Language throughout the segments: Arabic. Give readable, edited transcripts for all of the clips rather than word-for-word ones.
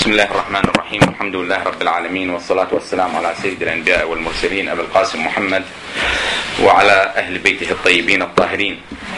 بسم الله الرحمن الرحيم. الحمد لله رب العالمين، والصلاة والسلام على سيد الأنبياء والمرسلين أبي القاسم محمد وعلى أهل بيته الطيبين الطاهرين.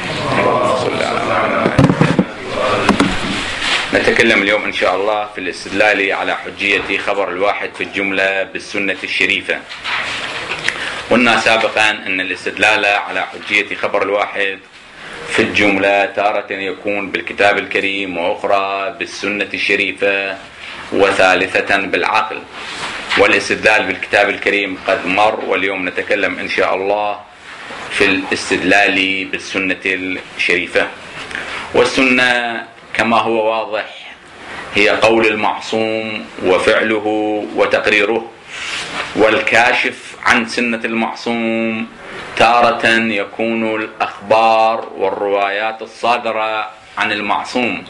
نتكلم اليوم إن شاء الله في الاستدلال على حجية خبر الواحد في الجملة بالسنة الشريفة. قلنا سابقا أن الاستدلال على حجية خبر الواحد في الجملة تارة يكون بالكتاب الكريم، وأخرى بالسنة الشريفة، وثالثة بالعقل. والاستدلال بالكتاب الكريم قد مر، واليوم نتكلم إن شاء الله في الاستدلال بالسنة الشريفة. والسنة كما هو واضح هي قول المعصوم وفعله وتقريره، والكاشف عن سنة المعصوم تارة يكون الأخبار والروايات الصادرة عن المعصوم،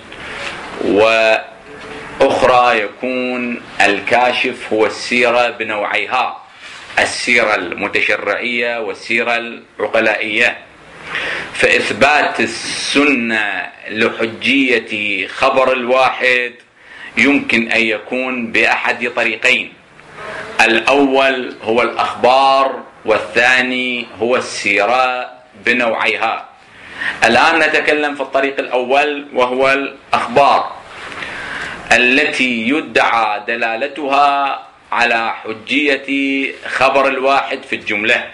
وأخرى يكون الكاشف هو السيرة بنوعيها، السيرة المتشرعية والسيرة العقلائية. فإثبات السنة لحجية خبر الواحد يمكن أن يكون بأحد طريقين: الأول هو الأخبار، والثاني هو السيرة بنوعيها. الآن نتكلم في الطريق الأول، وهو الأخبار التي يدعى دلالتها على حجية خبر الواحد في الجملة،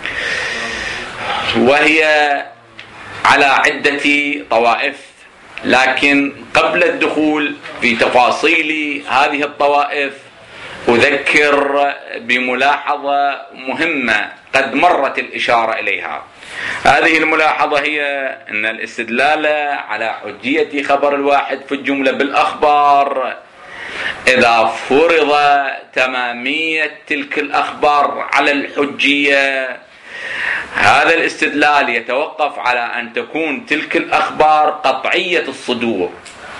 وهي على عدة طوائف. لكن قبل الدخول في تفاصيل هذه الطوائف أذكر بملاحظة مهمة قد مرت الإشارة إليها. هذه الملاحظة هي أن الاستدلال على حجية خبر الواحد في الجملة بالأخبار، إذا فرض تمامية تلك الأخبار على الحجية، هذا الاستدلال يتوقف على أن تكون تلك الأخبار قطعية الصدور،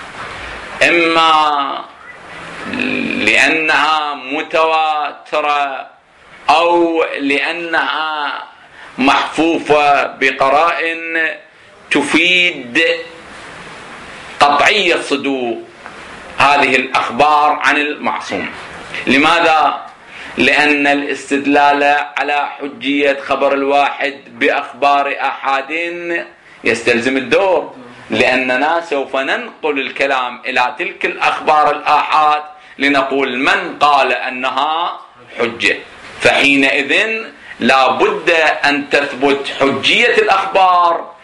إما لأنها متواترة أو لأنها محفوفة بقرائن تفيد قطعية صدور هذه الأخبار عن المعصوم. لماذا؟ لأن الاستدلال على حجية خبر الواحد بأخبار أحد يستلزم الدور، لأننا سوف ننقل الكلام إلى تلك الأخبار الآحاد لنقول من قال أنها حجة. فحينئذ لا بد أن تثبت حجية الأخبار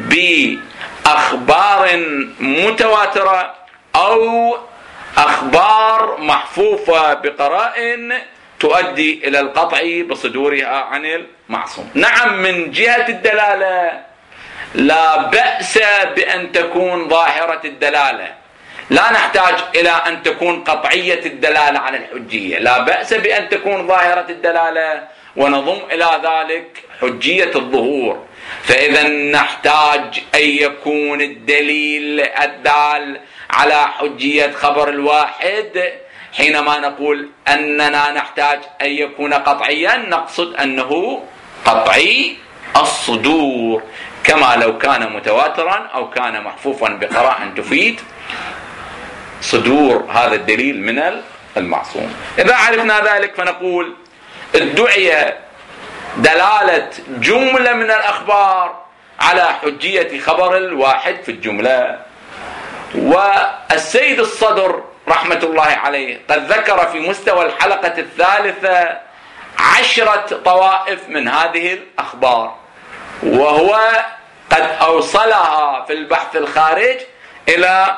بأخبار متواترة أو أخبار محفوفة بقرائن تؤدي إلى القطع بصدورها عن المعصوم. نعم، من جهة الدلالة لا بأس بأن تكون ظاهرة الدلالة، لا نحتاج إلى أن تكون قطعية الدلالة على الحجية، لا بأس بأن تكون ظاهرة الدلالة ونضم إلى ذلك حجية الظهور. فإذا نحتاج أن يكون الدليل الدال على حجية خبر الواحد، حينما نقول أننا نحتاج أن يكون قطعيا نقصد أنه قطعي الصدور، كما لو كان متواترا أو كان محفوفا بقرائن تفيد صدور هذا الدليل من المعصوم. إذا عرفنا ذلك فنقول ادعي دلالة جملة من الأخبار على حجية خبر الواحد في الجملة. والسيد الصدر رحمة الله عليه قد ذكر في مستوى الحلقة الثالثة 10 طوائف من هذه الأخبار، وهو قد أوصلها في البحث الخارج إلى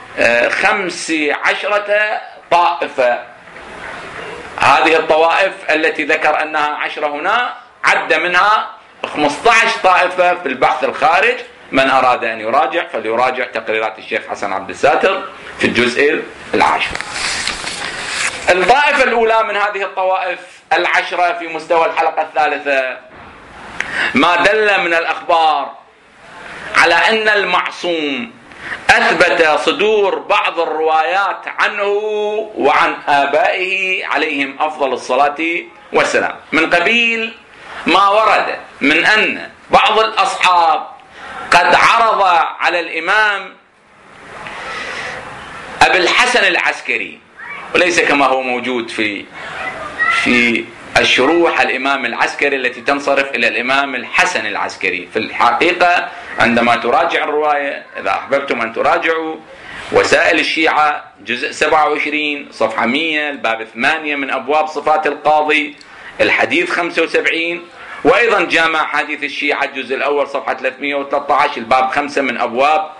15 طائفة. هذه الطوائف التي ذكر أنها 10 هنا عد منها 15 طائفة في البحث الخارج. من أراد أن يراجع فليراجع تقريرات الشيخ حسن عبد الساتر في الجزء 10. الطائفة الأولى من هذه الطوائف 10 في مستوى الحلقة الثالثة ما دل من الأخبار على أن المعصوم أثبت صدور بعض الروايات عنه وعن آبائه عليهم أفضل الصلاة والسلام، من قبيل ما ورد من أن بعض الأصحاب قد عرض على الإمام أبي الحسن العسكري وليس كما هو موجود في الشروح الإمام العسكري التي تنصرف إلى الإمام الحسن العسكري. في الحقيقة عندما تراجع الرواية، إذا أحببتم أن تراجعوا وسائل الشيعة جزء 27 صفحة 100 الباب 8 من أبواب صفات القاضي الحديث 75، وأيضا جامع حديث الشيعة الجزء الأول صفحة 313 الباب 5 من أبواب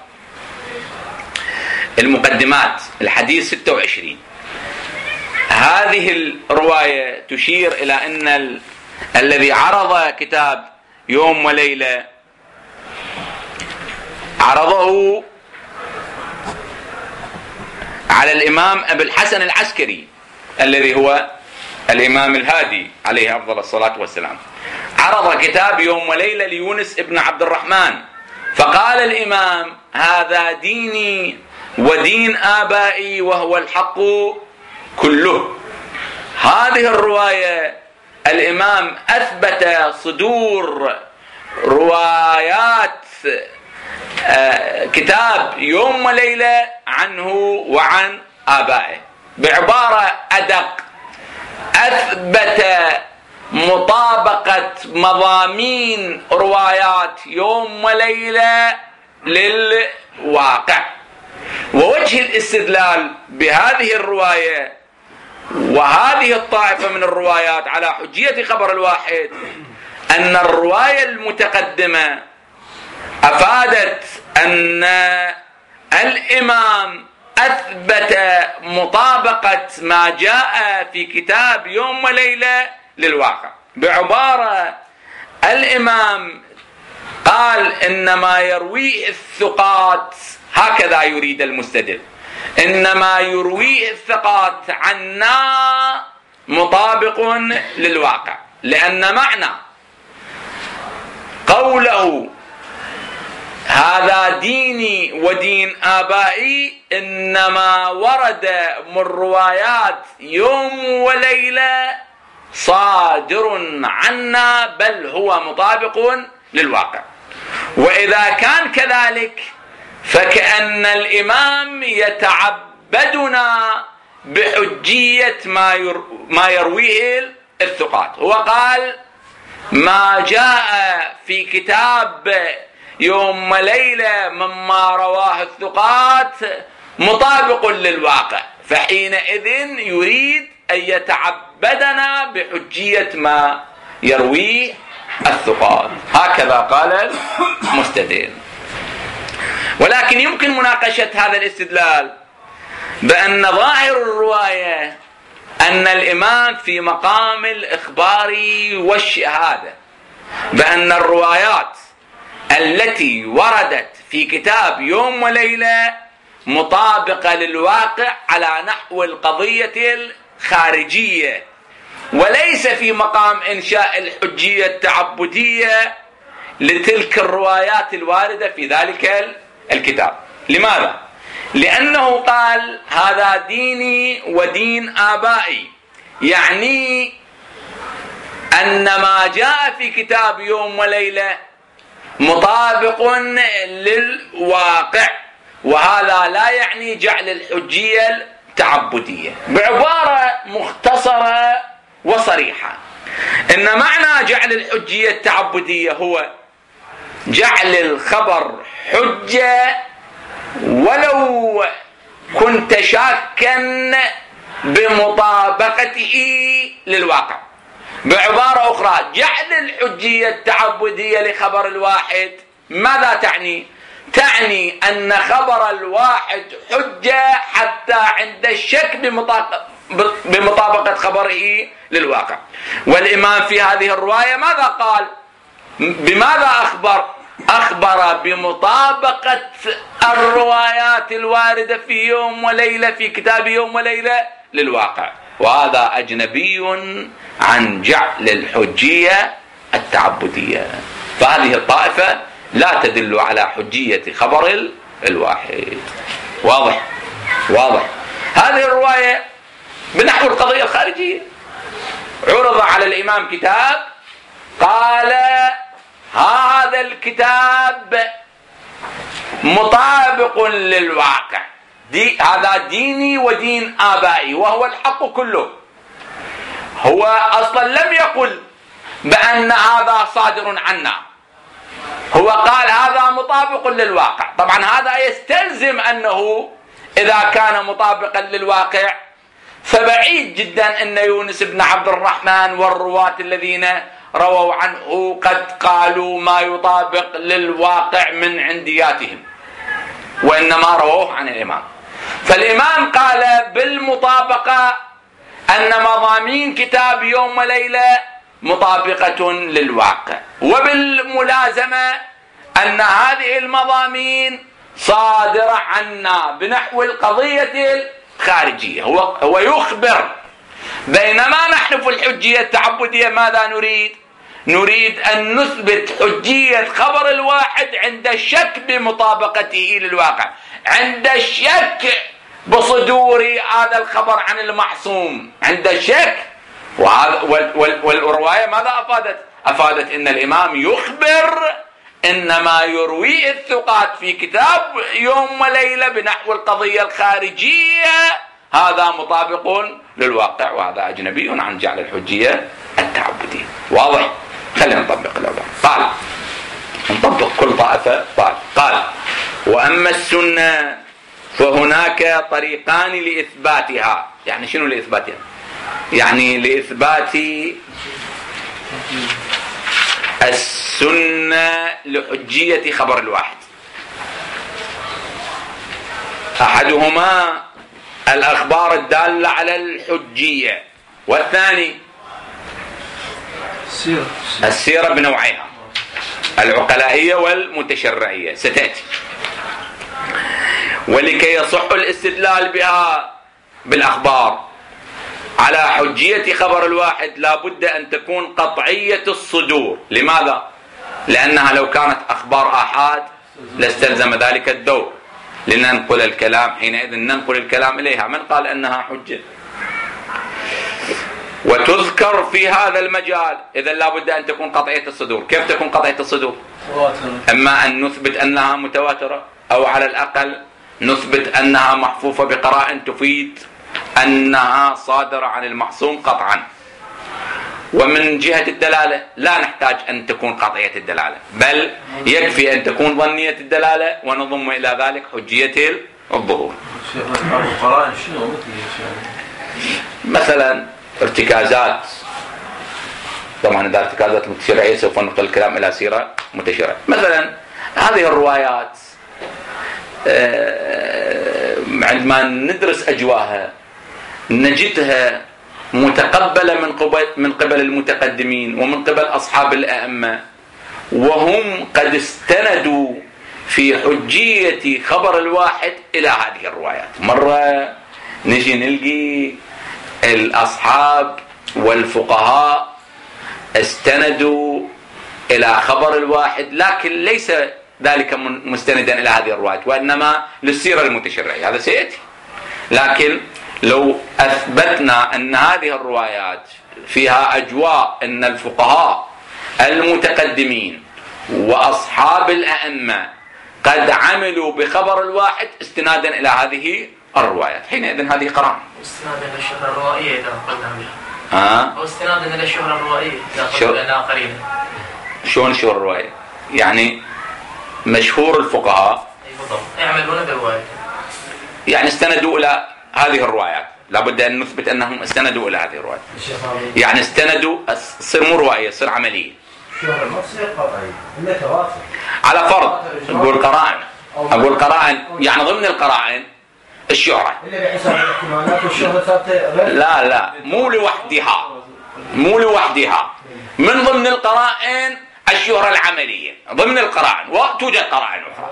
المقدمات الحديث 26. هذه الرواية تشير إلى أن الذي عرض كتاب يوم وليلة عرضه على الإمام أبي الحسن العسكري الذي هو الإمام الهادي عليه أفضل الصلاة والسلام. عرض كتاب يوم وليلة ليونس ابن عبد الرحمن، فقال الإمام: هذا ديني ودين آبائي وهو الحق كله. هذه الرواية الإمام أثبت صدور روايات كتاب يوم وليلة عنه وعن آبائه. بعبارة أدق، أثبت مطابقة مضامين روايات يوم وليلة للواقع. ووجه الاستدلال بهذه الرواية وهذه الطائفة من الروايات على حجية خبر الواحد أن الرواية المتقدمة أفادت أن الإمام أثبت مطابقة ما جاء في كتاب يوم وليلة للواقع. بعبارة الإمام قال: إنما يرويه الثقات، هكذا يريد المستدل، إنما يرويه الثقات عنا مطابق للواقع، لأن معنى قوله هذا ديني ودين آبائي إنما ورد من روايات يوم وليلة صادر عنا، بل هو مطابق للواقع. وإذا كان كذلك فكأن الإمام يتعبدنا بحجية ما يرويه الثقات. هو قال: ما جاء في كتاب يوم وليلة مما رواه الثقات مطابق للواقع، فحينئذ يريد أن يتعبدنا بحجية ما يرويه الثقات. هكذا قال المستدل. ولكن يمكن مناقشة هذا الاستدلال بأن ظاهر الرواية أن الإمام في مقام الإخبار والشهادة، بأن الروايات التي وردت في كتاب يوم وليلة مطابقة للواقع على نحو القضية الخارجية، وليس في مقام إنشاء الحجية التعبدية لتلك الروايات الواردة في ذلك الكتاب. لماذا؟ لأنه قال: هذا ديني ودين آبائي، يعني أن ما جاء في كتاب يوم وليلة مطابق للواقع، وهذا لا يعني جعل الحجية التعبدية. بعبارة مختصرة وصريحة، إن معنى جعل الحجية التعبدية هو جعل الخبر حجة ولو كنت شاكا بمطابقته للواقع. بعبارة أخرى، جعل الحجية التعبدية لخبر الواحد ماذا تعني؟ تعني أن خبر الواحد حجة حتى عند الشك بمطابقة خبره للواقع. والإمام في هذه الرواية ماذا قال؟ بماذا أخبر بمطابقة الروايات الواردة في يوم وليلة في كتاب يوم وليلة للواقع، وهذا أجنبي عن جعل الحجية التعبدية. فهذه الطائفة لا تدل على حجية خبر الواحد. واضح؟ هذه الرواية بنحو القضية الخارجية. عرض على الإمام كتاب، قال: هذا الكتاب مطابق للواقع، هذا ديني ودين آبائي وهو الحق كله. هو أصلا لم يقل بأن هذا صادر عنا، هو قال هذا مطابق للواقع. طبعا هذا يستلزم أنه إذا كان مطابقا للواقع فبعيد جدا أن يونس بن عبد الرحمن والرواة الذين رووا عنه قد قالوا ما يطابق للواقع من عندياتهم، وإنما رووه عن الإمام. فالإمام قال بالمطابقة أن مضامين كتاب يوم وليلة مطابقة للواقع، وبالملازمة أن هذه المضامين صادرة عنا بنحو القضية الخارجية. هو يخبر، بينما نحن في الحجية التعبدية ماذا نريد؟ نريد أن نثبت حجية خبر الواحد عند الشك بمطابقته للواقع، عند الشك بصدور هذا الخبر عن المعصوم، عند الشك. والرواية ماذا أفادت أن الإمام يخبر إن ما يرويه الثقات في كتاب يوم وليلة بنحو القضية الخارجية هذا مطابق للواقع، وهذا أجنبي عن جعل الحجية التعبدية. واضح؟ خلينا نطبق الأول. قال نطبق كل طائفة. قال وأما السنة فهناك طريقان لإثباتها. يعني شنو لإثباتها؟ يعني لإثبات السنة لحجية خبر الواحد. أحدهما الأخبار الدالة على الحجية، والثاني السيرة بنوعيها، العقلائية والمتشرعية ستأتي. ولكي يصح الاستدلال بها بالأخبار على حجية خبر الواحد لا بد أن تكون قطعية الصدور. لماذا؟ لأنها لو كانت أخبار آحاد لاستلزم ذلك الدور لننقل الكلام، حينئذ ننقل الكلام إليها. من قال أنها حجة؟ وتذكر في هذا المجال إذا لا بد أن تكون قطعية الصدور. كيف تكون قطعية الصدور؟ أما أن نثبت أنها متواترة، أو على الأقل نثبت أنها محفوفة بقرائن تفيد أنها صادرة عن المعصوم قطعا. ومن جهة الدلالة لا نحتاج أن تكون قطعية الدلالة، بل يكفي أن تكون ظنية الدلالة ونضم إلى ذلك حجية الظهور. مثلا ارتكازات، طبعا إذا ارتكازات متشرعية سوف ننقل الكلام إلى سيرة متشرعية. مثلا هذه الروايات عندما ندرس أجواها نجدها متقبلة من قبل المتقدمين ومن قبل أصحاب الأئمة، وهم قد استندوا في حجية خبر الواحد إلى هذه الروايات. مرة نجي نلقي الأصحاب والفقهاء استندوا إلى خبر الواحد، لكن ليس ذلك مستندا إلى هذه الروايات، وإنما للسيرة المتشرعية. هذا سيأتي. لكن لو أثبتنا أن هذه الروايات فيها أجواء أن الفقهاء المتقدمين وأصحاب الأئمة قد عملوا بخبر الواحد استنادا إلى هذه الروايات، حينئذ هذه قرائن. استنادا إلى الشهرة الروائية إذا قلنا بها. أو استنادا إلى الشهرة الروائية إذا قلنا الآخرين. شلون الشهرة الروائية؟ يعني مشهور الفقهاء يعملون بالرواية، يعني استندوا إلى هذه الروايات. لابد أن نثبت أنهم استندوا إلى هذه الروايات. يعني استندوا، تصير مو روائية، تصير عملية. على فرض أقول قرائن، يعني ضمن القرائن الشهرة. لا مو لوحدها. من ضمن القرائن الشهرة العملية ضمن القرائن، وتوجد قرائن أخرى.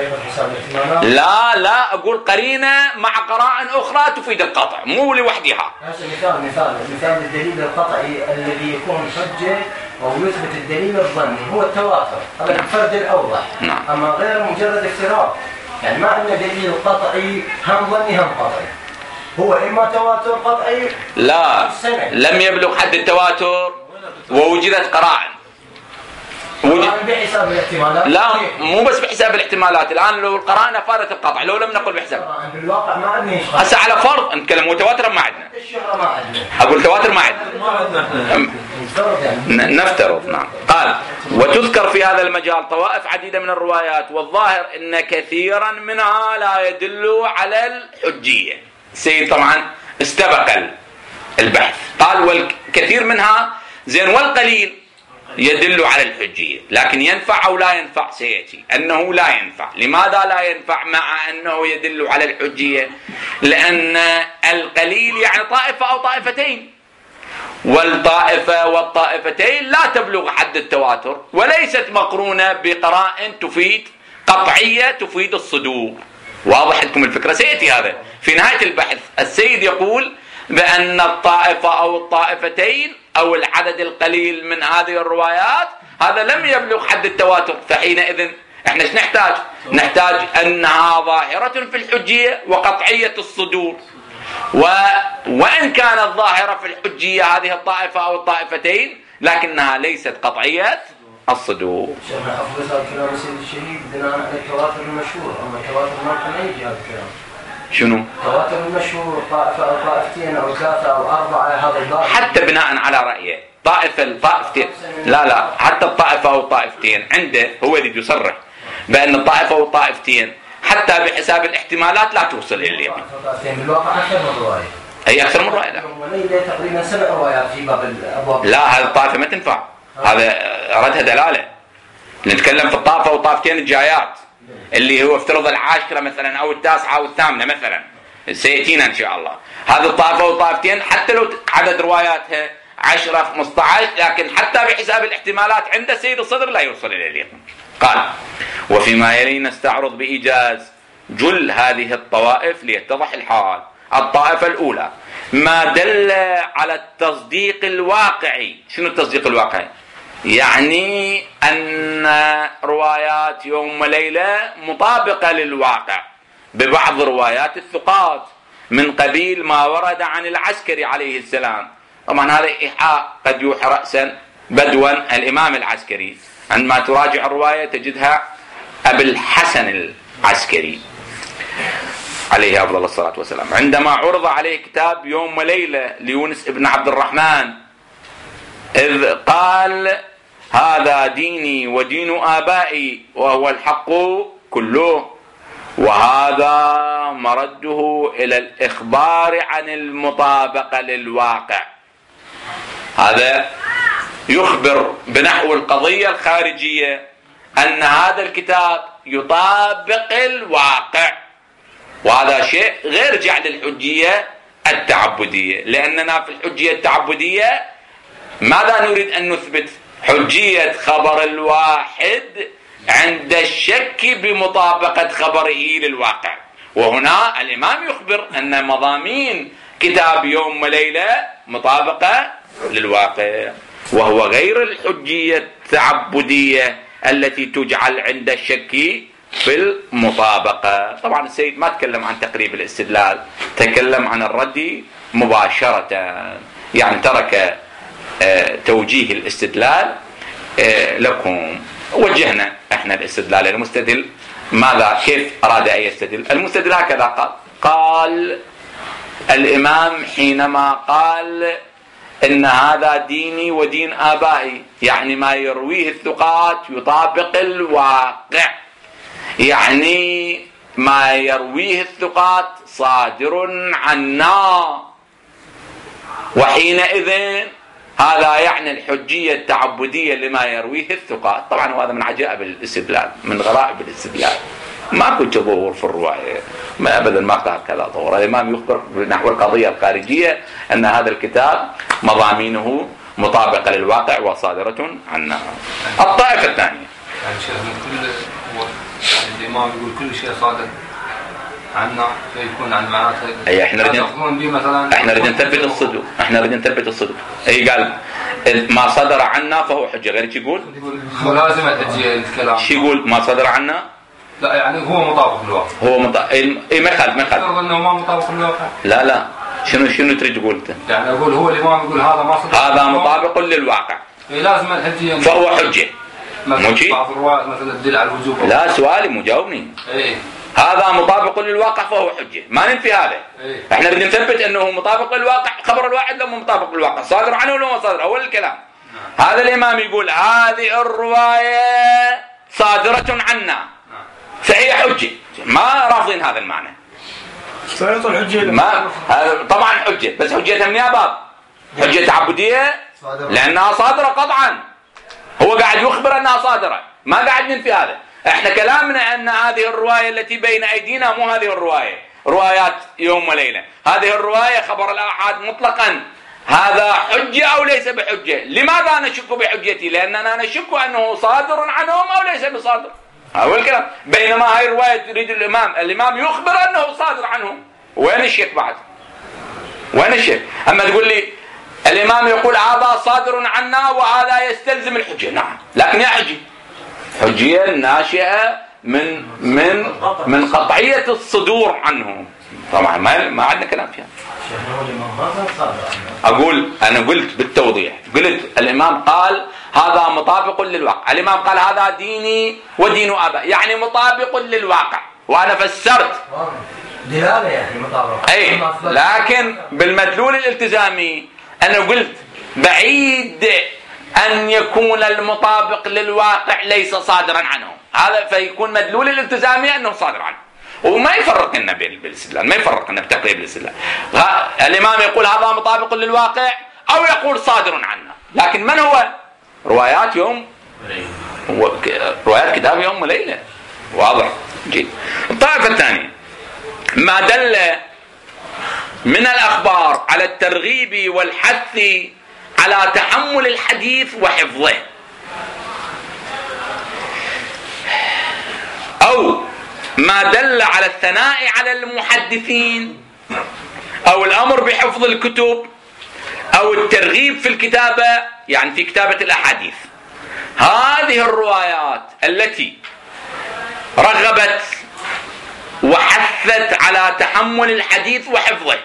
لا أقول قرينة مع قرائن أخرى تفيد القطع، مو لوحدها. مثال الدليل القطعي الذي يكون حجة أو يثبت الدليل الظني هو التواتر، هذا الفرد الأوضح. أما غير مجرد افتراض، يعني ما عندنا دليل قطعي هم ظني هم قطعي، هو إما تواتر قطعي لا لم يبلغ حد التواتر ووجدت قرائن. بحساب الاحتمالات. لا مو بس بحساب الاحتمالات، الآن لو القرائن أفادت القطع لو لم نقل بحساب. بالواقع ما عندنا هسه على فرض نتكلم متواترا ما عندنا. الشهرة ما عندنا. أقول تواتر ما عندنا. نفترض نعم. قال وتذكر في هذا المجال طوائف عديدة من الروايات، والظاهر أن كثيرا منها لا يدل على الحجية. السيد طبعا استبق البحث قال والكثير منها زين والقليل يدل على الحجية، لكن ينفع أو لا ينفع سيأتي أنه لا ينفع. لماذا لا ينفع مع أنه يدل على الحجية؟ لأن القليل يعني طائفة أو طائفتين، والطائفة والطائفتين لا تبلغ حد التواتر، وليست مقرونة بقرائن تفيد قطعية تفيد الصدور. واضح لكم الفكرة؟ سيأتي هذا في نهاية البحث. السيد يقول بأن الطائفة أو الطائفتين أو العدد القليل من هذه الروايات هذا لم يبلغ حد التواتر، فحينئذ احنا ايش نحتاج؟ نحتاج أنها ظاهرة في الحجية وقطعية الصدور، وإن كانت ظاهرة في الحجية هذه الطائفة أو الطائفتين لكنها ليست قطعية الصدور. شيخنا حفظ كلام السيد الشهيد بناء على التواتر المشهور، أما التواتر ما يجي هذا الكلام. شنو؟ التواتر المشهور طائفة أو طائفتين أو ثلاثة أو أربعة هذا الضابط. حتى بناء على رأيه الطائفتين لا حتى الطائفة أو الطائفتين عنده هو اللي يصرح بأن الطائفة أو الطائفتين حتى بحساب الاحتمالات لا توصل إلى اليقين. بالواقع أكثر من رواية. هي أكثر من رواية. وليلة تقريبا 7 روايات في باب الأبواب. لا هذه الطائفة ما تنفع، هذا ردها دلالة. نتكلم في الطائفة والطائفتين الجايات اللي هو افترض 10 مثلا أو 9 أو 8 مثلا سيأتينا إن شاء الله. هذه الطائفة والطائفتين حتى لو عدد رواياتها 10 15 لكن حتى بحساب الاحتمالات عند سيد الصدر لا يوصل إلى اليقين. قال وفيما يلي نستعرض بإيجاز جل هذه الطوائف ليتضح الحال. الطائفة الأولى ما دل على التصديق الواقعي. شنو التصديق الواقعي؟ يعني أن روايات يوم وليلة مطابقة للواقع ببعض روايات الثقات من قبيل ما ورد عن العسكري عليه السلام. طبعا هذا إيحاء قد يوحى رأسا بدوا الإمام العسكري، عندما تراجع الرواية تجدها أبي الحسن العسكري عليه أفضل الصلاة والسلام عندما عرض عليه كتاب يوم وليلة ليونس ابن عبد الرحمن إذ قال هذا ديني ودين آبائي وهو الحق كله، وهذا مرده إلى الإخبار عن المطابقة للواقع. هذا يخبر بنحو القضية الخارجية أن هذا الكتاب يطابق الواقع، وهذا شيء غير جعل الحجية التعبدية، لأننا في الحجية التعبدية ماذا نريد أن نثبت؟ حجية خبر الواحد عند الشك بمطابقة خبره للواقع. وهنا الإمام يخبر أن مضامين كتاب يوم وليلة مطابقة للواقع، وهو غير الحجية التعبدية التي تجعل عند الشك في المطابقة. طبعا السيد ما تكلم عن تقريب الاستدلال، تكلم عن الرد مباشرة، يعني ترك توجيه الاستدلال لكم. وجهنا احنا الاستدلال المستدل ماذا كيف أراد أن يستدل. المستدل هكذا قال الإمام حينما قال إن هذا ديني ودين آبائي، يعني ما يرويه الثقات يطابق الواقع، يعني ما يرويه الثقات صادر عنا، وحينئذ هذا يعني الحجية التعبدية لما يرويه الثقات. طبعا وهذا من عجائب الاستدلال، من غرائب الاستدلال، ما كنت ظهور في الرواية، ما أبدا ما قال كذا ظهور. الإمام يخبر نحو القضية الخارجية أن هذا الكتاب مضامينه مطابقة للواقع وصادرة عنا. الطائفة الثانية يعني شيخ كل هو يعني الإمام يقول كل شيء صادر عنا فيكون عن معناته أي احنا نريد نثبت الصدق، احنا نريد نثبت الصدق. أي قال ما صدر عنا فهو حجة، غير شو يقول؟ ملازمة حجية الكلام. شو يقول ما صدر عنا؟ لا يعني هو مطابق للواقع. هو مطابق. اي ما يخالف انه ما مطابق للواقع. لا شنو تريد تقول انت؟ يعني اقول هو الإمام يقول هذا ما صدر، هذا مطابق للواقع، لازم الحجية فهو حجة. بعض الروايات مثلا تدل على الوجوب. لا سؤالي مجاوبني. هذا مطابق للواقع فهو حجة، ما ننفي هذا. احنا بدنا نثبت انه مطابق للواقع، خبر الواحد لو مطابق للواقع صادر عنه ولا ما صادر، اول الكلام. هذا الامام يقول هذه الرواية صادرة عنا فهي حجة، ما رافضين هذا المعنى. ما طبعا حجة، بس حجتها من يا باب حجة تعبدية لانها صادرة قطعا، هو قاعد يخبر انها صادرة، ما قاعد ننفي هذا. احنا كلامنا ان هذه الرواية التي بين ايدينا مو هذه الرواية روايات يوم وليلة، هذه الرواية خبر الآحاد مطلقا، هذا حجة او ليس بحجة؟ لماذا نشك بحجتي؟ لاننا نشك انه صادر عنهم او ليس بصادر، هو الكلام. بينما هاي الرواية تريد الامام يخبر انه صادر عنهم، وين الشك بعد؟ وين الشك؟ اما تقول لي الامام يقول هذا صادر عنا وهذا يستلزم الحجة، نعم، لكن يا حجية ناشئة من قطعية الصدور عنه، طبعا ما عندنا كلام فيها. أنا قلت بالتوضيح، قلت الإمام قال هذا مطابق للواقع، الإمام قال هذا ديني ودين آبائي، يعني مطابق للواقع، وأنا فسرت دلالة يعني مطابق. أي، لكن بالمدلول الالتزامي أنا قلت بعيد أن يكون المطابق للواقع ليس صادرا عنه، هذا فيكون مدلول الالتزامي أنه صادر عنه، وما يفرق لنا بالاستدلال، ما يفرق لنا بتقريب الاستدلال. الإمام يقول هذا مطابق للواقع أو يقول صادر عنا، لكن من هو؟ روايات كتاب يوم وليلة، واضح جيد. الطائفة الثانية ما دل من الأخبار على الترغيب والحث على تحمل الحديث وحفظه، أو ما دل على الثناء على المحدثين، أو الأمر بحفظ الكتب، أو الترغيب في الكتابة، يعني في كتابة الأحاديث. هذه الروايات التي رغبت وحثت على تحمل الحديث وحفظه،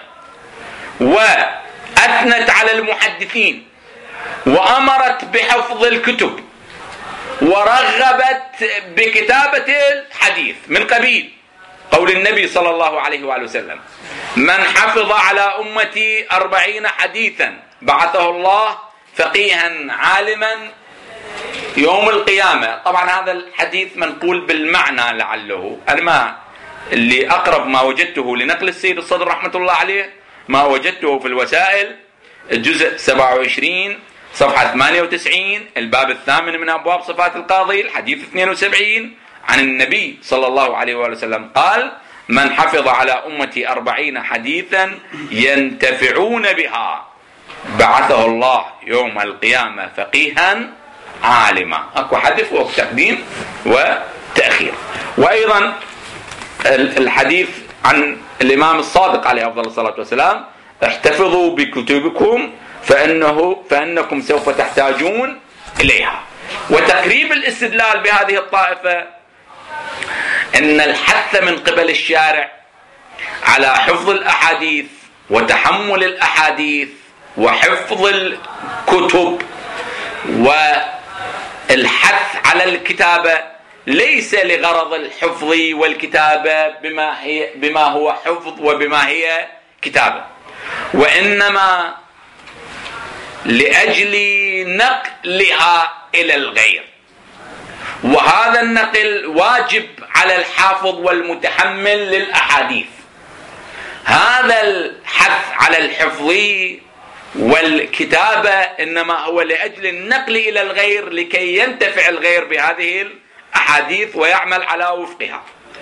وأثنت على المحدثين، وأمرت بحفظ الكتب، ورغبت بكتابة الحديث، من قبيل قول النبي صلى الله عليه وآله وسلم: من حفظ على أمتي 40 حديثا بعثه الله فقيها عالما يوم القيامة. طبعا هذا الحديث منقول بالمعنى لعله، أنا اللي أقرب ما وجدته لنقل السيد الصدر رحمة الله عليه ما وجدته في الوسائل، الجزء 27 صفحة 98 الباب 8 من أبواب صفات القاضي، الحديث 72 عن النبي صلى الله عليه وسلم قال: من حفظ على أمتي 40 حديثا ينتفعون بها بعثه الله يوم القيامة فقيها عالما. أكو حدث وتقديم وتأخير. وأيضا الحديث عن الإمام الصادق عليه أفضل الصلاة والسلام: احتفظوا بكتبكم فإنكم سوف تحتاجون إليها. وتقريب الاستدلال بهذه الطائفة إن الحث من قبل الشارع على حفظ الأحاديث وتحمل الأحاديث وحفظ الكتب والحث على الكتابة ليس لغرض الحفظ والكتابة بما هو حفظ وبما هي كتابة، وإنما لأجل نقلها إلى الغير، وهذا النقل واجب على الحافظ والمتحمل للأحاديث. هذا الحث على الحفظ والكتابة إنما هو لأجل النقل إلى الغير لكي ينتفع الغير بهذه الأحاديث ويعمل على وفقها.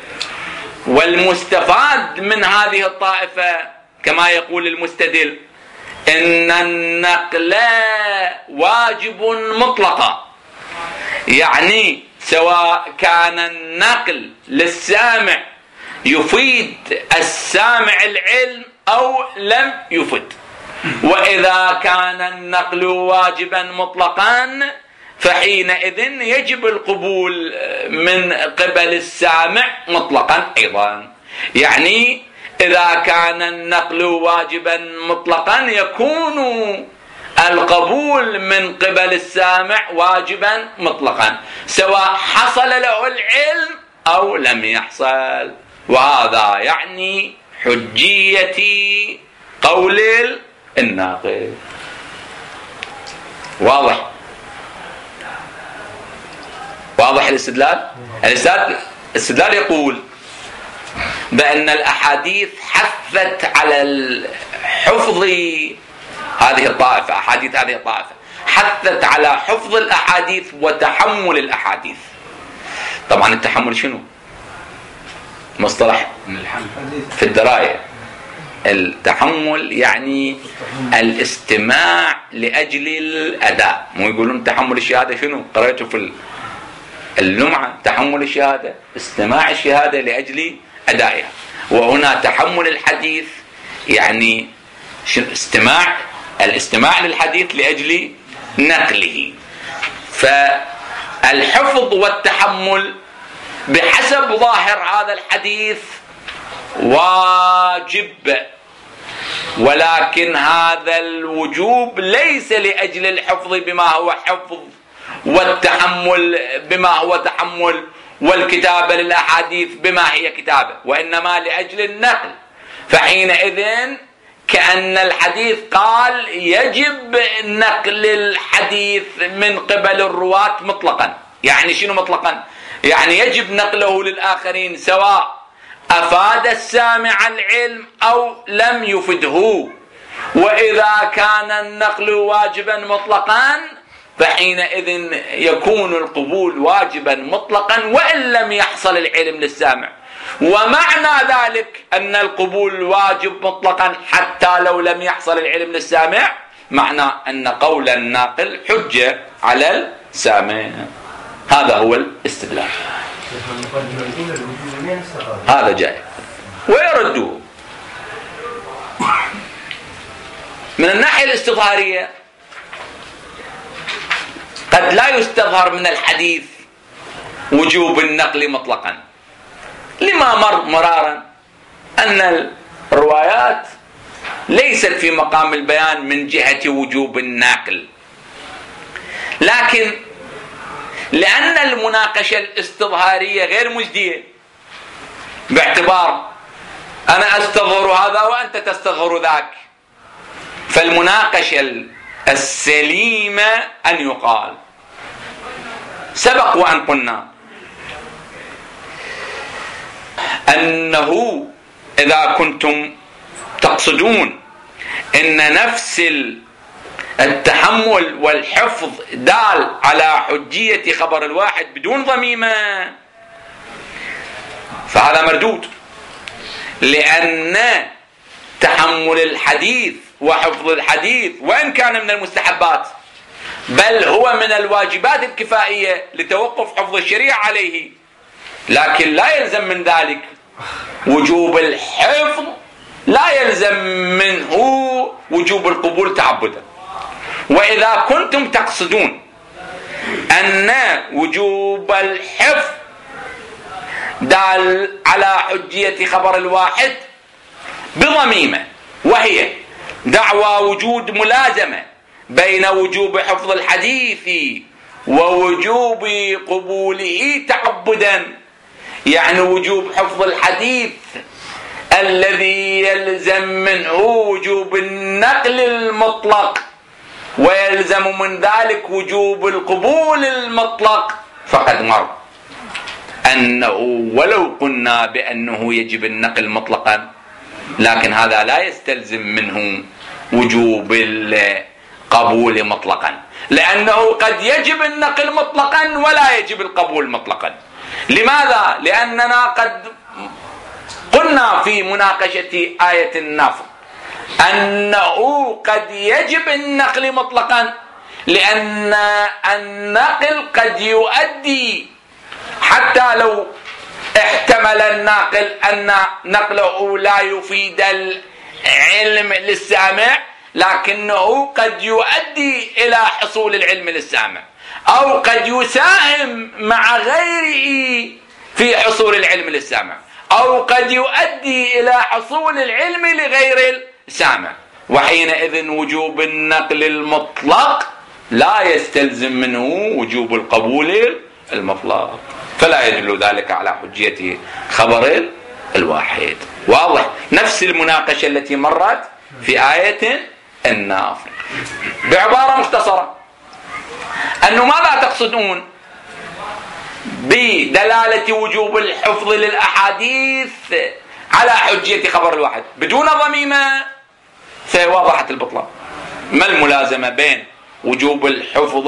والمستفاد من هذه الطائفة كما يقول المستدل إن النقل واجب مطلقا، يعني سواء كان النقل للسامع يفيد السامع العلم أو لم يفيد. وإذا كان النقل واجبا مطلقا فحينئذ يجب القبول من قبل السامع مطلقا أيضا. يعني إذا كان النقل واجبا مطلقا يكون القبول من قبل السامع واجبا مطلقا سواء حصل له العلم أو لم يحصل. وهذا يعني حجية قول الناقل. واضح الاستدلال. الاستدلال يقول بأن الأحاديث حثت على الحفظ هذه الطائفة، أحاديث هذه الطائفة حثت على حفظ الأحاديث وتحمل الأحاديث. طبعا التحمل شنو؟ مصطلح في الدراية. التحمل يعني الاستماع لأجل الأداء. مو يقولون تحمل الشهادة شنو؟ قرأته في اللمعة، تحمل الشهادة استماع الشهادة لأجل أدائها. وهنا تحمل الحديث يعني الاستماع للحديث لأجل نقله. فالحفظ والتحمل بحسب ظاهر هذا الحديث واجب، ولكن هذا الوجوب ليس لأجل الحفظ بما هو حفظ والتحمل بما هو تحمل والكتابة للأحاديث بما هي كتابة، وإنما لأجل النقل. فحينئذ كأن الحديث قال يجب نقل الحديث من قبل الرواة مطلقا. يعني شنو مطلقا؟ يعني يجب نقله للآخرين سواء أفاد السامع العلم أو لم يفده. وإذا كان النقل واجبا مطلقا فحينئذ يكون القبول واجبا مطلقا وإن لم يحصل العلم للسامع. ومعنى ذلك أن القبول واجب مطلقا حتى لو لم يحصل العلم للسامع، معنى أن قول الناقل حجة على السامع. هذا هو الاستدلال. هذا جاي ويردوه من الناحية الاستظهارية. قد لا يستظهر من الحديث وجوب النقل مطلقا لما مر مرارا أن الروايات ليست في مقام البيان من جهة وجوب النقل، لكن لأن المناقشة الاستظهارية غير مجدية باعتبار أنا أستظهر هذا وأنت تستظهر ذاك، فالمناقشة السليمة أن يقال سبق وأن قلنا أنه إذا كنتم تقصدون أن نفس التحمل والحفظ دال على حجية خبر الواحد بدون ضميمة فهذا مردود، لأن تحمل الحديث وحفظ الحديث وإن كان من المستحبات بل هو من الواجبات الكفائية لتوقف حفظ الشريعة عليه، لكن لا يلزم من ذلك وجوب الحفظ، لا يلزم منه وجوب القبول تعبدا. وإذا كنتم تقصدون أن وجوب الحفظ دال على حجية خبر الواحد بضميمة، وهي دعوى وجود ملازمة بين وجوب حفظ الحديث ووجوب قبوله تعبدا، يعني وجوب حفظ الحديث الذي يلزم منه وجوب النقل المطلق ويلزم من ذلك وجوب القبول المطلق، فقد مر أنه ولو قلنا بأنه يجب النقل مطلقا لكن هذا لا يستلزم منه وجوب القبول مطلقا، لأنه قد يجب النقل مطلقا ولا يجب القبول مطلقا. لماذا؟ لأننا قد قلنا في مناقشة آية النفط أنه قد يجب النقل مطلقا، لأن النقل قد يؤدي حتى لو احتمل الناقل أن نقله لا يفيد العلم للسامع، لكنه قد يؤدي إلى حصول العلم للسامع، أو قد يساهم مع غيره في حصول العلم للسامع، أو قد يؤدي إلى حصول العلم لغير السامع. وحينئذ وجوب النقل المطلق لا يستلزم منه وجوب القبول المطلق، فلا يدل ذلك على حجية خبر الواحد. واضح؟ نفس المناقشة التي مرت في آية النافع. بعبارة مختصرة، أنه ماذا تقصدون بدلالة وجوب الحفظ للأحاديث على حجية خبر الواحد بدون ضميمة؟ فوضحت البطلان. ما الملازمة بين وجوب الحفظ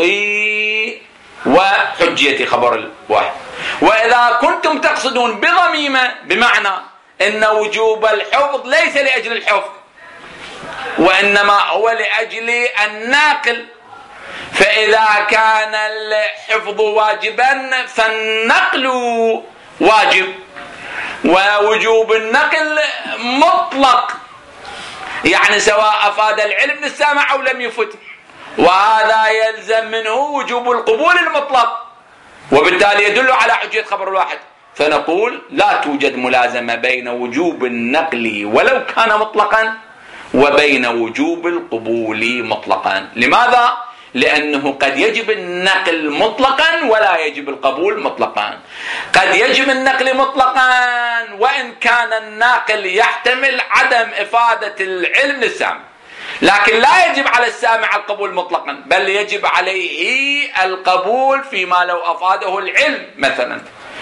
وحجية خبر الواحد؟ وإذا كنتم تقصدون بضميمة بمعنى أن وجوب الحفظ ليس لأجل الحفظ وإنما هو لأجل الناقل، فإذا كان الحفظ واجبا فالنقل واجب، ووجوب النقل مطلق، يعني سواء أفاد العلم للسامع أو لم يفد، وهذا يلزم منه وجوب القبول المطلق، وبالتالي يدل على حجية خبر الواحد. فنقول لا توجد ملازمة بين وجوب النقل ولو كان مطلقا وبين وجوب القبول مطلقا. لماذا؟ لأنه قد يجب النقل مطلقا ولا يجب القبول مطلقا. قد يجب النقل مطلقا وإن كان الناقل يحتمل عدم إفادة العلم للسامع، لكن لا يجب على السامع القبول مطلقا، بل يجب عليه القبول فيما لو أفاده العلم مثلا.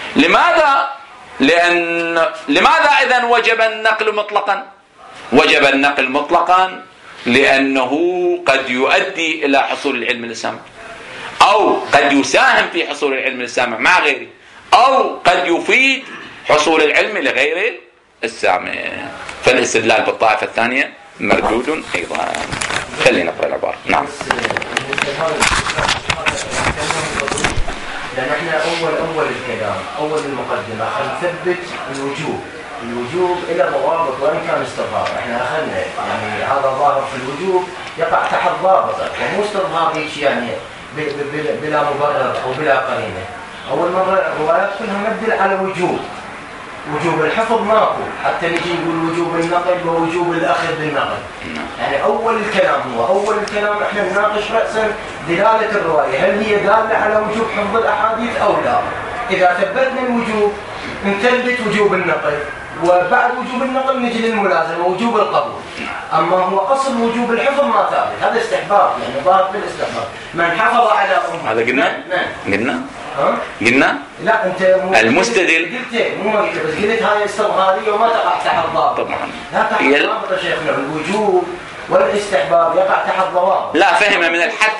لماذا إذن وجب النقل مطلقا؟ وجب النقل مطلقا لأنه قد يؤدي إلى حصول العلم للسامع، أو قد يساهم في حصول العلم للسامع مع غيره، أو قد يفيد حصول العلم لغير السامع. فالاستدلال بالطائفة الثانية مردود أيضا. خلينا نقرأ العبارة. نعم. لأن احنا أول الكلام، أول المقدمة نثبت الوجوب إلى ضوابط وإن كان استظهار. احنا أخذنا يعني هذا ظاهر في الوجوب يقع تحت ضابطه، ومو استظهار هيك يعني بلا مبرر أو بلا قرينة. أول مرة الروايات كلها مدل على وجوب الحفظ ماكو، حتى نجي نقول وجوب النقل ووجوب الأخذ بالنقل. يعني أول الكلام احنا نناقش رأسا دلالة الرواية، هل هي دالة على وجوب حفظ الأحاديث أو لا؟ إذا ثبتنا الوجوب نثبت وجوب النقل، وبعد وجوب النقل نجي للملازمة وجوب القبول. أما هو أصل وجوب الحفظ ما ثابت، هذا استحباب، يعني ظاهر بالاستحباب. من حفظ على أمه هذا قلنا لا أنت المستدل قلت مو بس قلت هاي استظهارية وما تقع تحت ضابط. طبعا لا تحت ضابط يا شيخنا، الوجوب والاستحباب يقع تحت ضوابط. لا، فهم من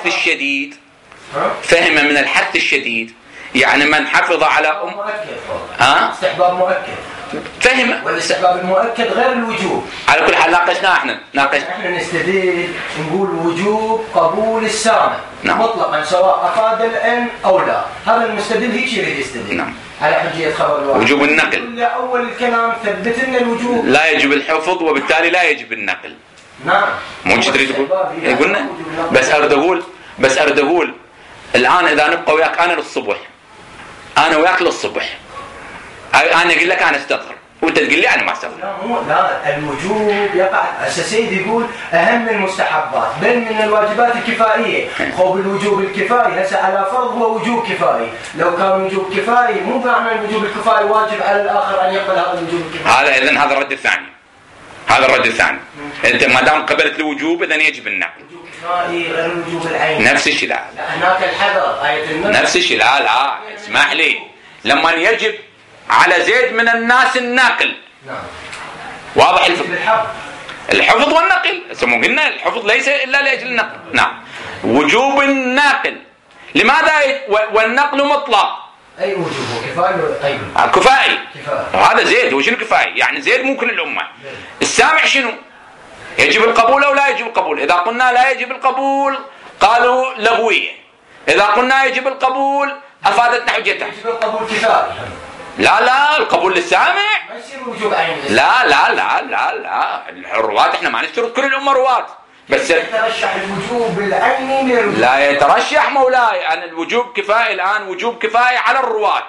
الحث الشديد، يعني من حفظ على استحباب مؤكد، فهم. والاستحباب المؤكد غير الوجوب. على كل حال ناقشنا احنا نستدل نقول وجوب قبول السامع نعم. مطلقا سواء افاد العلم او لا. هذا المستدل هيك يريد يستدل نعم. على حجية خبر الواحد. وجوب النقل اول الكلام ثبتنا الوجوب لا يجب الحفظ وبالتالي لا يجب النقل. نعم. مو تريد تقول؟ قلنا بس ارد اقول الان اذا نبقى وياك انا للصبح، انا وياك للصبح، انا اقول لك انا استغفر وانت تقول لي انا ما استغفر. لا الوجوب يقع السيد يقول اهم من المستحبات بل من الواجبات الكفائيه. خو الوجوب الكفائي هسه على فرض هو وجوب كفائي، لو كان وجوب كفائي مو معنى الوجوب الكفائي واجب على الاخر ان يقبل هذا الوجوب الكفائي. هذا اذن هذا الرد الثاني. انت ما دام قبلت الوجوب اذن يجب النقل. وجوب كفائي غير الوجوب العيني. نفس الشيء. لا هناك الحذر آية النص. نفس الشيء. لا اسمح لي، لما يجب على زيد من الناس الناقل. نعم. واضح الحفظ والنقل. سمو قلنا الحفظ ليس الا لاجل النقل. نعم. وجوب الناقل لماذا والنقل مطلق؟ اي وجوب كفائي. كفائي. هذا زيد. وشنو كفائي؟ يعني زيد ممكن الامه. السامع شنو؟ يجب القبول او لا يجب القبول؟ اذا قلنا لا يجب القبول قالوا لغويه، اذا قلنا يجب القبول افادتنا حجتها. يجب القبول كفائي. لا القبول للسامع ما يصير وجوب عيني. لا الرواة احنا ما نشترط كل الامه رواة، بس يترشح الوجوب العيني لا يترشح مولاي. أن الوجوب كفائي الان وجوب كفائي على الرواة.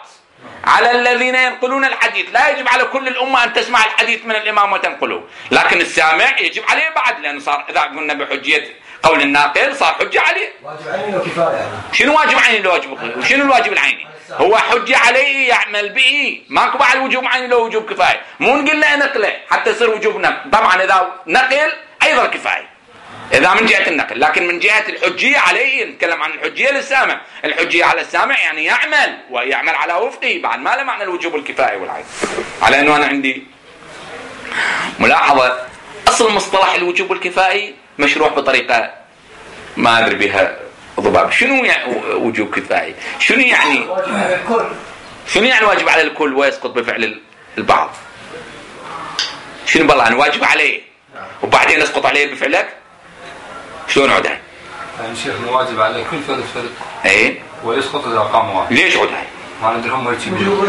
على الذين ينقلون الحديث، لا يجب على كل الأمة أن تسمع الحديث من الإمام وتنقله، لكن السامع يجب عليه بعد، لأنه صار إذا قلنا بحجية قول الناقل صار حجة عليه. واجب عيني وكفاية. شنو واجب عيني لو واجب؟ وشنو الواجب العيني؟ هو حجة عليه يعمل به، ماكو بعد وجوب عيني لو وجوب كفاية. مو نقول له نقله حتى يصير وجوب نقل، طبعا إذا نقل أيضا كفاية إذا من جهة النقل، لكن من جهة الحجية عليه. نتكلم عن الحجية للسامع، الحجية على السامع يعني يعمل ويعمل على وفقه، بعد ما له معنى الوجوب الكفاية والعين. على أنه أنا عندي ملاحظة، أصل مصطلح الوجوب الكفائي مشروع بطريقة ما أدري بها ضباب. شنو يعني وجوب كفائي؟ شنو يعني واجب على الكل؟ شنو يعني واجب على الكل ويسقط بفعل البعض؟ شنو بالله أنا واجب عليه وبعدين يسقط عليه بفعلك؟ شلون عودها؟ يعني شيخ واجب على كل فرد ايه ويسقط اذا قام واحد. ليش عودها؟ ما ندري هم يجيبون.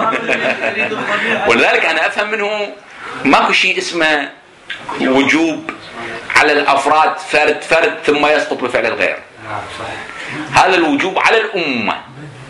ولذلك انا افهم منه ماكو شيء اسمه وجوب على الافراد فرد فرد ثم يسقط بفعل الغير. نعم صحيح. هذا الوجوب على الامه.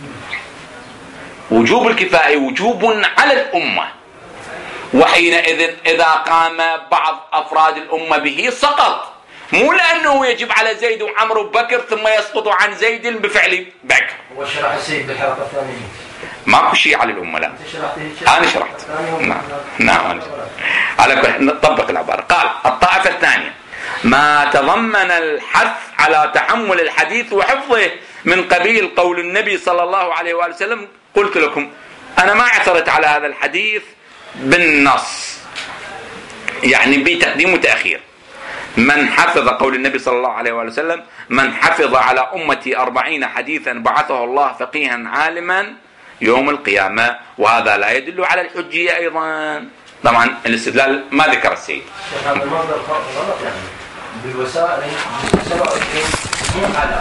وجوب الكفايه وجوب على الامه، وحينئذ اذا قام بعض افراد الامه به سقط، مو لأنه يجب على زيد وعمر وبكر ثم يسقط عن زيد بفعل بكر. وشرح السيد بالحلقة الثانية. ماكو شيء على الأمة لا. أنا شرحت. نعم. على نطبق العبارة. قال الطائفة الثانية ما تضمن الحث على تحمل الحديث وحفظه من قبيل قول النبي صلى الله عليه وآله وسلم. قلت لكم أنا ما اعترضت على هذا الحديث بالنص، يعني بتقديم وتأخير. من حفظ قول النبي صلى الله عليه وآله وسلم من حفظ على أمتي 40 حديثا بعثه الله فقيها عالما يوم القيامة، وهذا لا يدل على الحجية أيضا. طبعا الاستدلال ما ذكر السيد. هذا المصدر غلط يعني بالوسائل على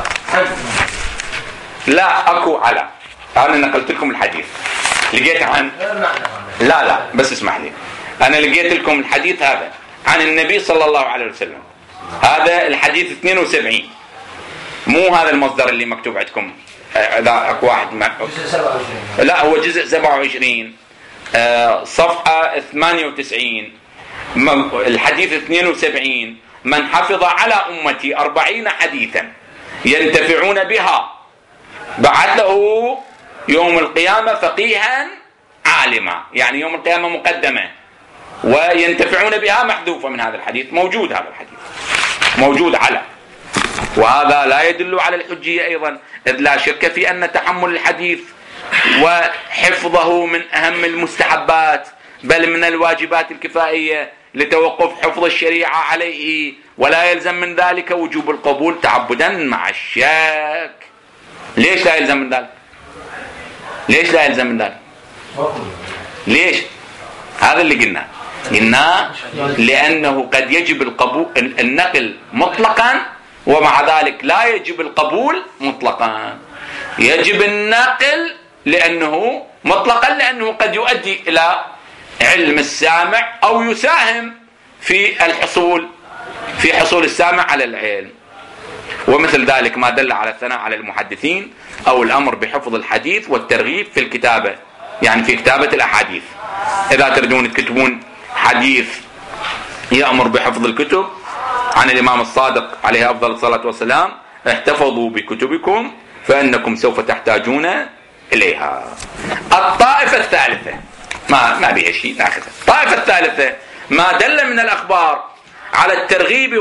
لا أكو على. أنا نقلت لكم الحديث لقيت عن لا بس اسمح لي، أنا لقيت لكم الحديث هذا عن النبي صلى الله عليه وسلم، هذا الحديث 72، مو هذا المصدر اللي مكتوب عندكم. إذا أكو واحد لا هو جزء 27 صفحة 98 الحديث 72 من حفظ على أمتي 40 حديثا ينتفعون بها بعث له يوم القيامة فقيها عالما، يعني يوم القيامة مقدمة، وينتفعون بها محذوفة من هذا الحديث. موجود هذا الحديث موجود على، وهذا لا يدل على الحجية أيضا، إذ لا شك في أن تحمل الحديث وحفظه من أهم المستحبات بل من الواجبات الكفائية لتوقف حفظ الشريعة عليه، ولا يلزم من ذلك وجوب القبول تعبدا مع الشك. ليش لا يلزم من ذلك؟ ليش لا يلزم من ذلك؟ ليش؟ هذا اللي قلنا لأنه قد يجب القبول النقل مطلقا ومع ذلك لا يجب القبول مطلقا. يجب النقل لأنه مطلقا لأنه قد يؤدي إلى علم السامع أو يساهم في حصول السامع على العلم، ومثل ذلك ما دل على الثناء على المحدثين أو الأمر بحفظ الحديث والترغيب في الكتابة، يعني في كتابة الأحاديث. إذا تريدون تكتبون حديث يأمر بحفظ الكتب عن الإمام الصادق عليه أفضل الصلاة والسلام احتفظوا بكتبكم فإنكم سوف تحتاجون إليها. الطائفة الثالثة ما بها شيء ناخذها. الطائفة الثالثة ما دل من الأخبار على الترغيب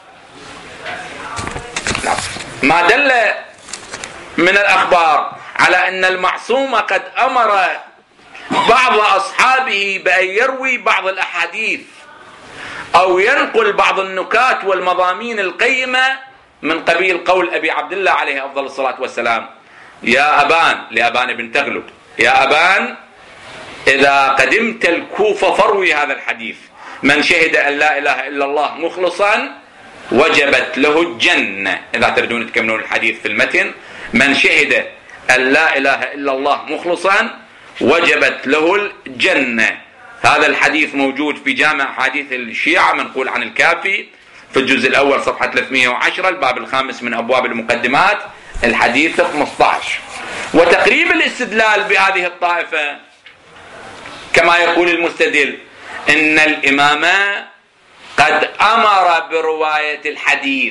ما دل من الأخبار على أن المعصوم قد أمر بعض أصحابه بأن يروي بعض الأحاديث أو ينقل بعض النكات والمضامين القيمة من قبيل قول أبي عبد الله عليه أفضل الصلاة والسلام يا أبان لأبان بن تغلب يا أبان إذا قدمت الكوفة فروي هذا الحديث من شهد أن لا إله إلا الله مخلصا وجبت له الجنة. إذا تريدون تكملون الحديث في المتن من شهد أن لا إله إلا الله مخلصا وجبت له الجنة. هذا الحديث موجود في جامع حديث الشيعة منقول عن الكافي في الجزء الأول صفحة 310 الباب الخامس من أبواب المقدمات الحديث 15. وتقريب الاستدلال بهذه الطائفة كما يقول المستدل إن الإمام قد أمر برواية الحديث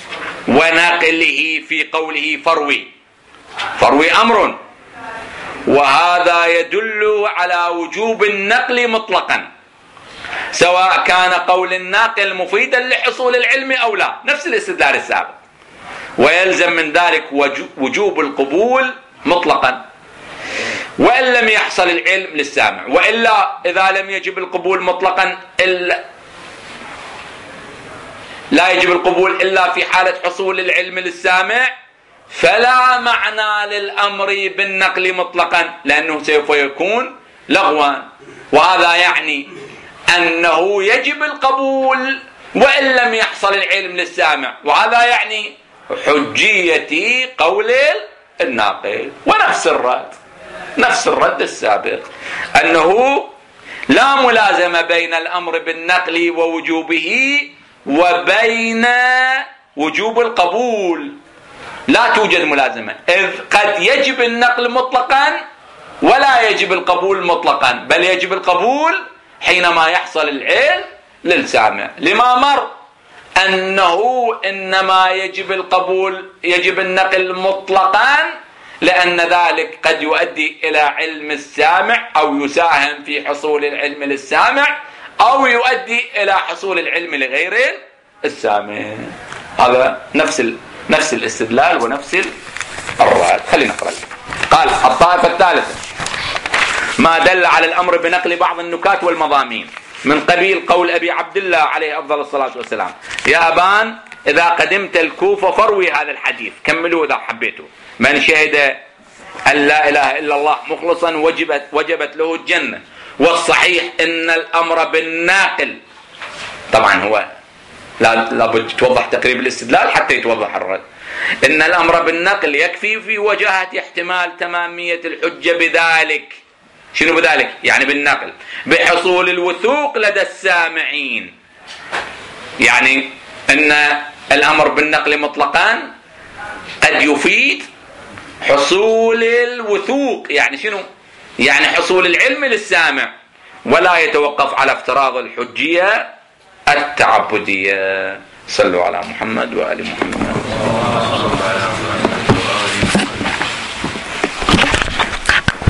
ونقله في قوله فروي أمر، وهذا يدل على وجوب النقل مطلقا سواء كان قول الناقل مفيدا لحصول العلم أو لا، نفس الاستدلال السابق، ويلزم من ذلك وجوب القبول مطلقا وإن لم يحصل العلم للسامع. وإلا إذا لم يجب القبول مطلقا لا يجب القبول إلا في حالة حصول العلم للسامع، فلا معنى للأمر بالنقل مطلقا لأنه سوف يكون لغوا. وهذا يعني أنه يجب القبول وإن لم يحصل العلم للسامع، وهذا يعني حجية قول الناقل. ونفس الرد السابق أنه لا ملازمة بين الأمر بالنقل ووجوبه وبين وجوب القبول، لا توجد ملازمة، إذ قد يجب النقل مطلقا ولا يجب القبول مطلقا، بل يجب القبول حينما يحصل العلم للسامع. لما مر أنه إنما يجب النقل مطلقا لأن ذلك قد يؤدي إلى علم السامع أو يساهم في حصول العلم للسامع أو يؤدي إلى حصول العلم لغير السامع. هذا نفس الاستدلال ونفس الرد. خلينا نقرأ. قال الطائفة الثالثة ما دل على الأمر بنقل بعض النكات والمضامين من قبيل قول أبي عبد الله عليه أفضل الصلاة والسلام: يا أبان إذا قدمت الكوفة فروي هذا الحديث، كملوا إذا حبيتوا، من شهد أن لا إله إلا الله مخلصا وجبت له الجنة. والصحيح إن الأمر بالناقل، طبعا هو لابد توضح تقريب الاستدلال حتى يتوضح الرد، إن الأمر بالنقل يكفي في وجهة احتمال تمامية الحجة بذلك. شنو بذلك؟ يعني بالنقل بحصول الوثوق لدى السامعين. يعني أن الأمر بالنقل مطلقا قد يفيد حصول الوثوق، يعني شنو؟ يعني حصول العلم للسامع، ولا يتوقف على افتراض الحجية التعبدية. صلوا على محمد وآل محمد.